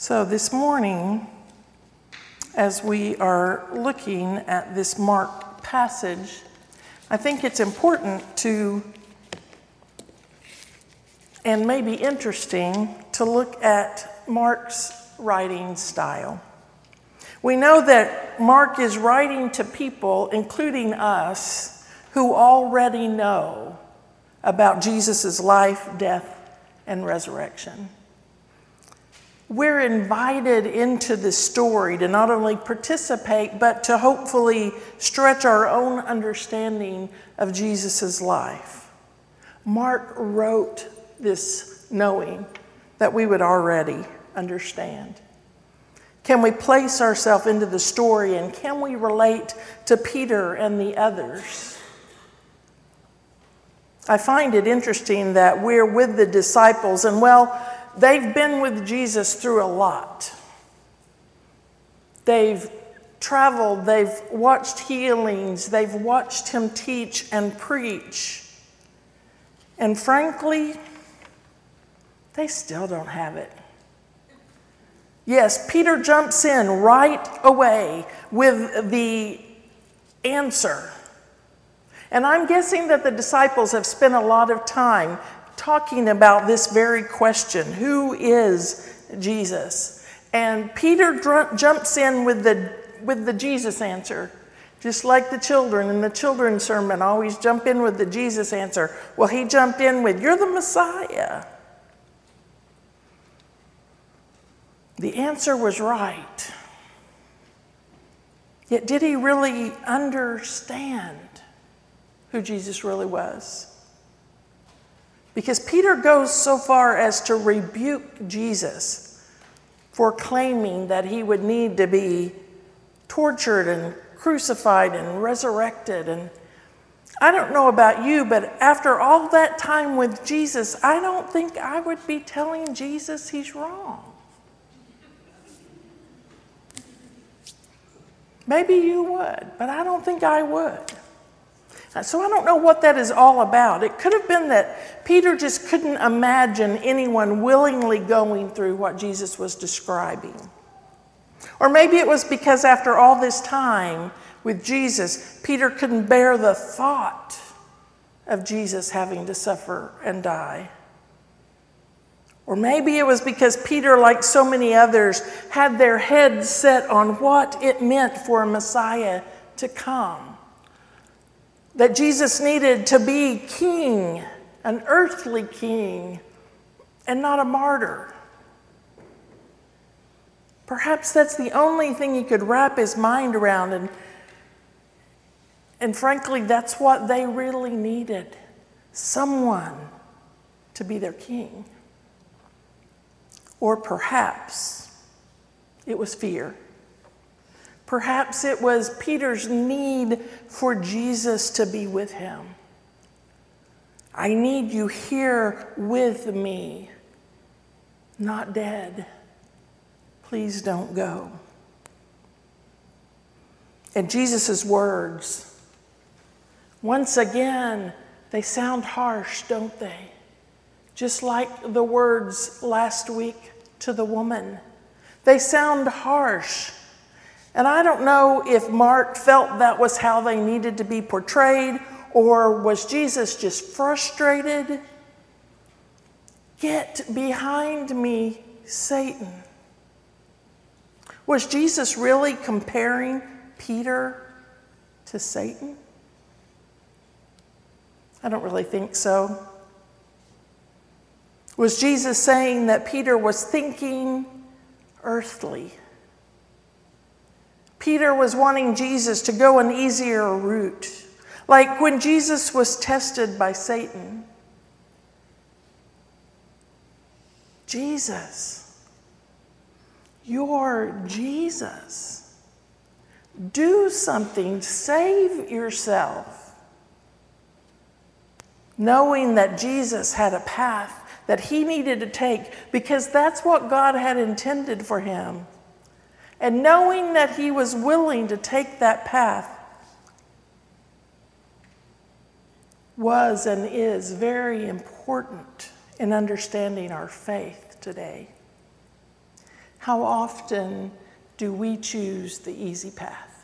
So this morning, as we are looking at this Mark passage, I think it's important to, and maybe interesting, to look at Mark's writing style. We know that Mark is writing to people, including us, who already know about Jesus' life, death, and resurrection. We're invited into this story to not only participate, but to hopefully stretch our own understanding of Jesus' life. Mark wrote this knowing that we would already understand. Can we place ourselves into the story, and can we relate to Peter and the others? I find it interesting that we're with the disciples, and they've been with Jesus through a lot. They've traveled, they've watched healings, they've watched him teach and preach. And frankly, they still don't have it. Yes, Peter jumps in right away with the answer. And I'm guessing that the disciples have spent a lot of time talking about this very question: who is Jesus? And Peter jumps in with the Jesus answer, just like the children in the children's sermon always jump in with the Jesus answer. Well, he jumped in with, "You're the Messiah." The answer was right. Yet did he really understand who Jesus really was? Because Peter goes so far as to rebuke Jesus for claiming that he would need to be tortured and crucified and resurrected. And I don't know about you, but after all that time with Jesus, I don't think I would be telling Jesus he's wrong. Maybe you would, but I don't think I would. So I don't know what that is all about. It could have been that Peter just couldn't imagine anyone willingly going through what Jesus was describing. Or maybe it was because after all this time with Jesus, Peter couldn't bear the thought of Jesus having to suffer and die. Or maybe it was because Peter, like so many others, had their heads set on what it meant for a Messiah to come. That Jesus needed to be king, an earthly king, and not a martyr. Perhaps that's the only thing he could wrap his mind around, and frankly, that's what they really needed. Someone to be their king. Or perhaps it was fear. Perhaps it was Peter's need for Jesus to be with him. I need you here with me, not dead. Please don't go. And Jesus' words, once again, they sound harsh, don't they? Just like the words last week to the woman. They sound harsh. And I don't know if Mark felt that was how they needed to be portrayed, or was Jesus just frustrated? Get behind me, Satan. Was Jesus really comparing Peter to Satan? I don't really think so. Was Jesus saying that Peter was thinking earthly? Peter was wanting Jesus to go an easier route. Like when Jesus was tested by Satan. Jesus, you're Jesus. Do something, save yourself. Knowing that Jesus had a path that he needed to take because that's what God had intended for him. And knowing that he was willing to take that path was and is very important in understanding our faith today. how often do we choose the easy path?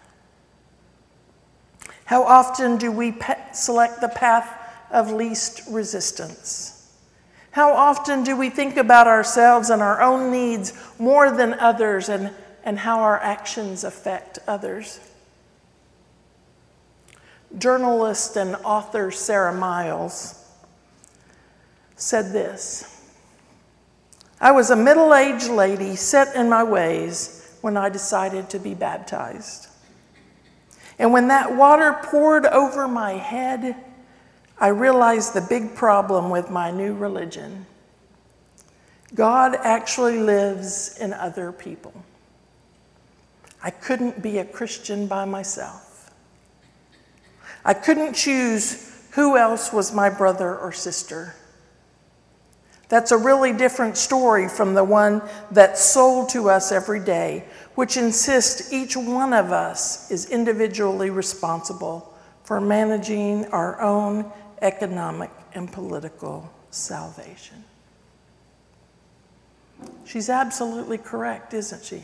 How often do we select the path of least resistance? How often do we think about ourselves and our own needs more than others and how our actions affect others? Journalist and author Sarah Miles said this: "I was a middle-aged lady set in my ways when I decided to be baptized. And when that water poured over my head, I realized the big problem with my new religion. God actually lives in other people. I couldn't be a Christian by myself. I couldn't choose who else was my brother or sister. That's a really different story from the one that's sold to us every day, which insists each one of us is individually responsible for managing our own economic and political salvation." She's absolutely correct, isn't she?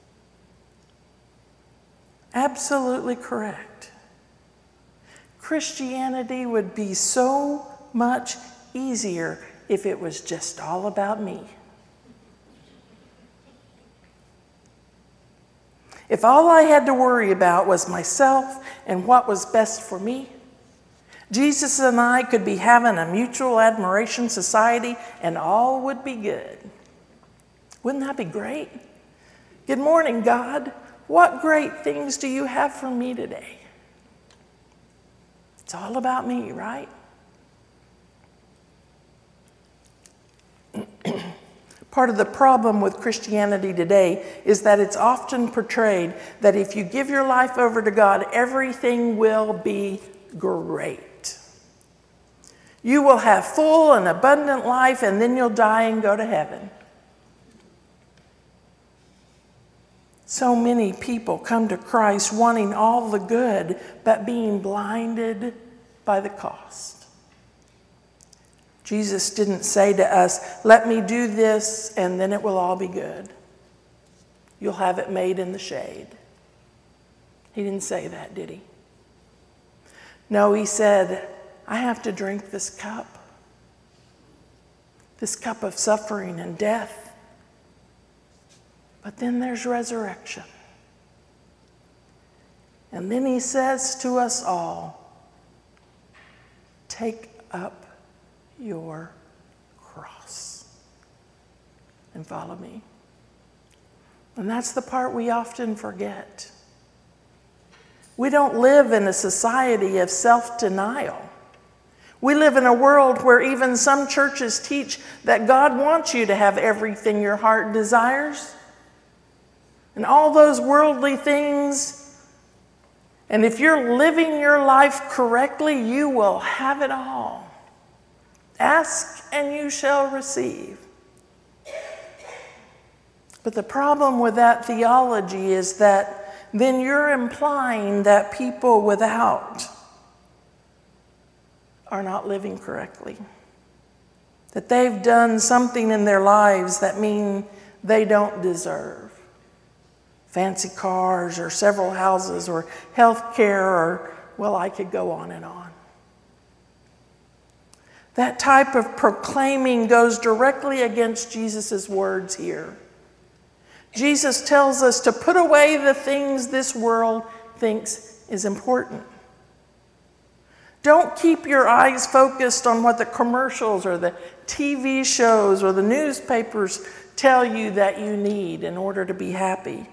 Absolutely correct. Christianity would be so much easier if it was just all about me. If all I had to worry about was myself and what was best for me, Jesus and I could be having a mutual admiration society and all would be good. Wouldn't that be great? Good morning, God. What great things do you have for me today? It's all about me, right? Part of the problem with Christianity today is that it's often portrayed that if you give your life over to God, everything will be great. You will have full and abundant life, and then you'll die and go to heaven. So many people come to Christ wanting all the good, but being blinded by the cost. Jesus didn't say to us, "Let me do this and then it will all be good. You'll have it made in the shade." He didn't say that, did he? No, he said, "I have to drink this cup of suffering and death. But then there's resurrection." And then he says to us all, "Take up your cross and follow me." And that's the part we often forget. We don't live in a society of self-denial. We live in a world where even some churches teach that God wants you to have everything your heart desires and all those worldly things. And if you're living your life correctly, you will have it all. Ask and you shall receive. But the problem with that theology is that then you're implying that people without are not living correctly. That they've done something in their lives that mean they don't deserve fancy cars or several houses or health care or, well, I could go on and on. That type of proclaiming goes directly against Jesus' words here. Jesus tells us to put away the things this world thinks is important. Don't keep your eyes focused on what the commercials or the TV shows or the newspapers tell you that you need in order to be happy.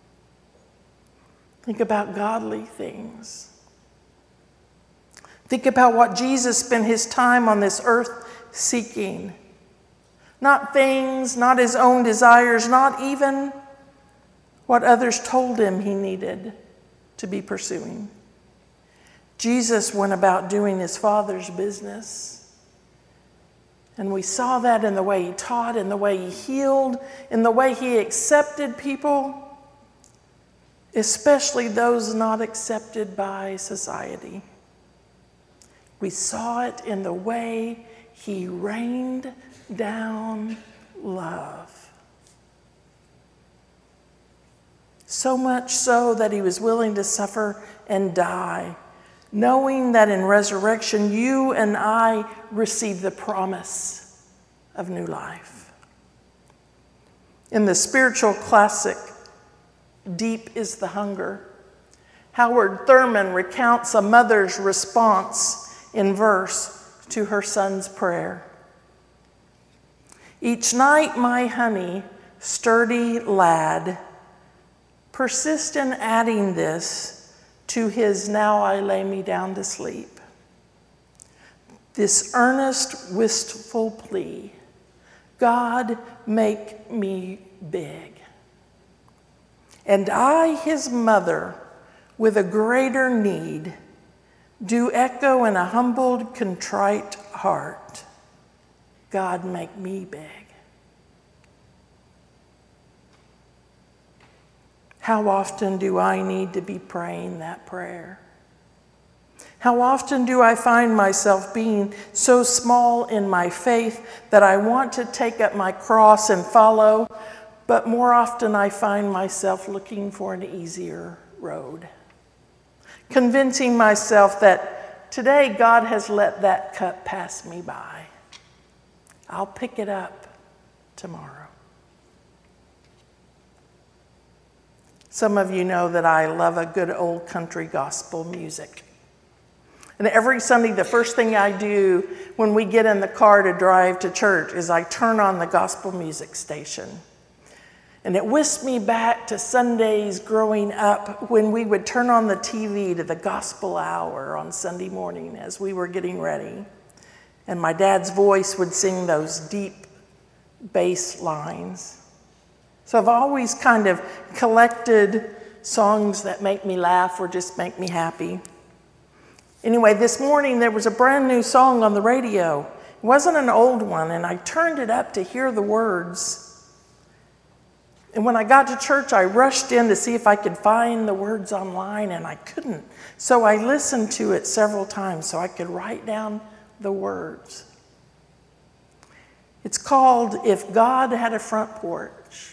Think about godly things. Think about what Jesus spent his time on this earth seeking. Not things, not his own desires, not even what others told him he needed to be pursuing. Jesus went about doing his Father's business. And we saw that in the way he taught, in the way he healed, in the way he accepted people, especially those not accepted by society. We saw it in the way he rained down love. so much so that he was willing to suffer and die, knowing that in resurrection you and I receive the promise of new life. In the spiritual classic, Deep is the Hunger, Howard Thurman recounts a mother's response in verse to her son's prayer. Each night, my honey, sturdy lad, persist in adding this to his now I lay me down to sleep. This earnest, wistful plea, God, make me big. And I, his mother, with a greater need, do echo in a humbled, contrite heart, God, make me big. How often do I need to be praying that prayer? How often do I find myself being so small in my faith that I want to take up my cross and follow, but more often I find myself looking for an easier road, convincing myself that today God has let that cup pass me by. I'll pick it up tomorrow. Some of you know that I love a good old country gospel music. And every Sunday, the first thing I do when we get in the car to drive to church is I turn on the gospel music station. And it whisks me back to Sundays growing up when we would turn on the TV to the gospel hour on Sunday morning as we were getting ready. And my dad's voice would sing those deep bass lines. So I've always kind of collected songs that make me laugh or just make me happy. Anyway, this morning there was a brand new song on the radio. It wasn't an old one, and I turned it up to hear the words. And when I got to church, I rushed in to see if I could find the words online, and I couldn't. So I listened to it several times so I could write down the words. It's called If God Had a Front Porch.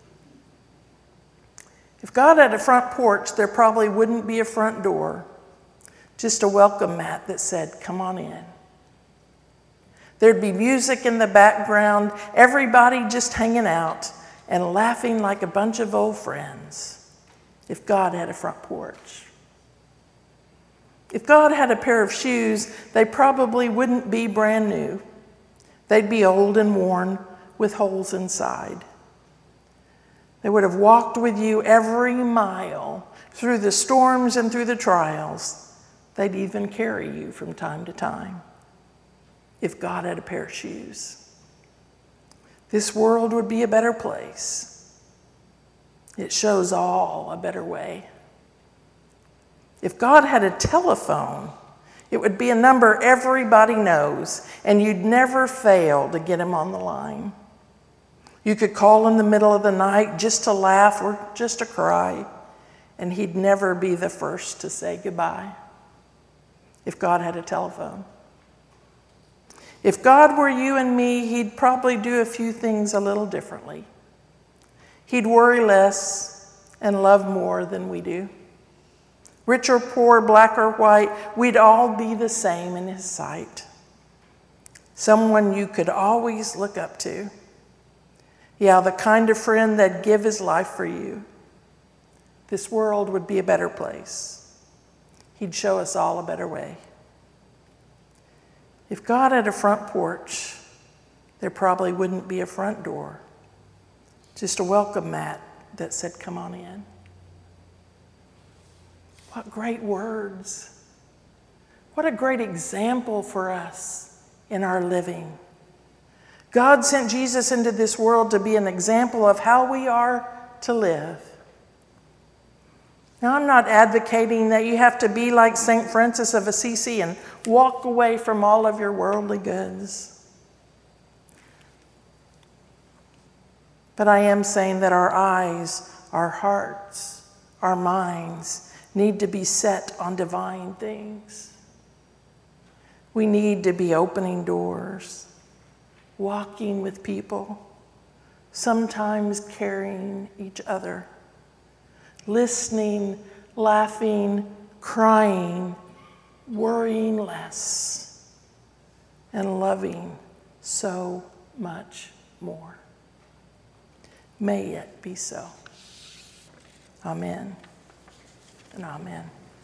If God had a front porch, there probably wouldn't be a front door, just a welcome mat that said, come on in. There'd be music in the background, everybody just hanging out and laughing like a bunch of old friends. If God had a front porch. If God had a pair of shoes, they probably wouldn't be brand new. They'd be old and worn with holes inside. They would have walked with you every mile through the storms and through the trials. They'd even carry you from time to time. If God had a pair of shoes, this world would be a better place. It shows all a better way. If God had a telephone, it would be a number everybody knows, and you'd never fail to get him on the line. You could call in the middle of the night just to laugh or just to cry, and he'd never be the first to say goodbye. If God had a telephone. If God were you and me, he'd probably do a few things a little differently. He'd worry less and love more than we do. Rich or poor, black or white, we'd all be the same in his sight. Someone you could always look up to. Yeah, the kind of friend that'd give his life for you. This world would be a better place. He'd show us all a better way. If God had a front porch, there probably wouldn't be a front door. Just a welcome mat that said, come on in. What great words. What a great example for us in our living. God sent Jesus into this world to be an example of how we are to live. Now, I'm not advocating that you have to be like St. Francis of Assisi and walk away from all of your worldly goods. But I am saying that our eyes, our hearts, our minds need to be set on divine things. We need to be opening doors, walking with people, sometimes carrying each other. listening, laughing, crying, worrying less, and loving so much more. May it be so. Amen and amen.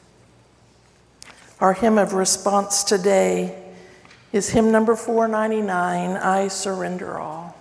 Our hymn of response today is hymn number 499, I Surrender All.